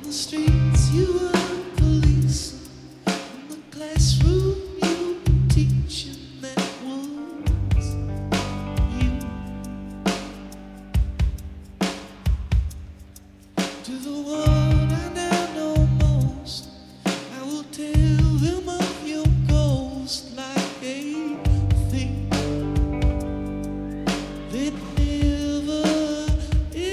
the streets you were policing, in the classroom you were teaching. That was you. To the world